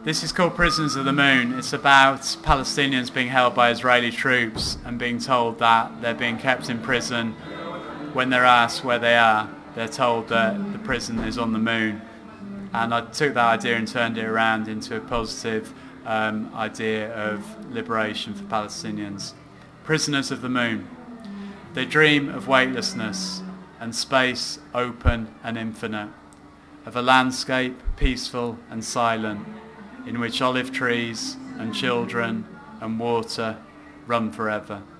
This is called Prisoners of the Moon. It's about Palestinians being held by Israeli troops and being told that they're being kept in prison. When they're asked where they are, they're told that the prison is on the moon. And I took that idea and turned it around into a positive idea of liberation for Palestinians. Prisoners of the Moon. They dream of weightlessness and space open and infinite, of a landscape peaceful and silent, in which olive trees and children and water run forever.